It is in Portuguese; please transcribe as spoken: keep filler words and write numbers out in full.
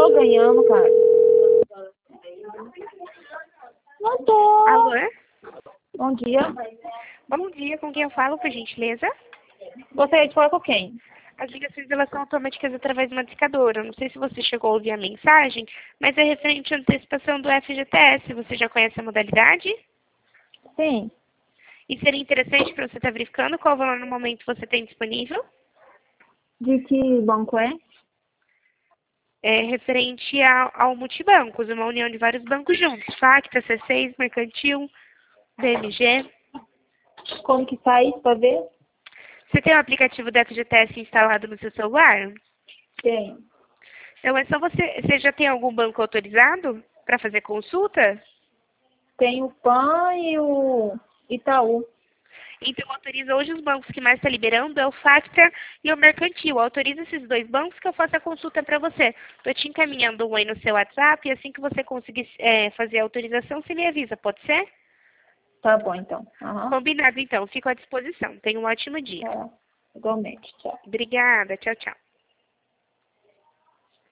tô ganhando, cara. Não tô. Alô? Bom dia. Bom dia, com quem eu falo, por gentileza? Gostaria de falar com quem? As ligações elas são automáticas através de uma discadora. Não sei se você chegou a ouvir a mensagem, mas é referente à antecipação do F G T S. Você já conhece a modalidade? Sim. E seria interessante para você estar verificando qual valor no momento você tem disponível? De que banco é? É referente ao, ao multibancos, uma união de vários bancos juntos. Facta, C seis, Mercantil, B M G. Como que faz pra ver? Você tem o aplicativo do F G T S instalado no seu celular? Tem. Então é só você... Você já tem algum banco autorizado para fazer consulta? Tem o P A N e o Itaú. Então, autoriza hoje os bancos que mais está liberando, é o Factor e o Mercantil. Autoriza esses dois bancos que eu faço a consulta para você. Estou te encaminhando um aí no seu WhatsApp e assim que você conseguir é, fazer a autorização, você me avisa, pode ser? Tá bom, então. Aham. Combinado, então. Fico à disposição. Tenha um ótimo dia. Tá. Igualmente. Tchau. Obrigada. Tchau, tchau.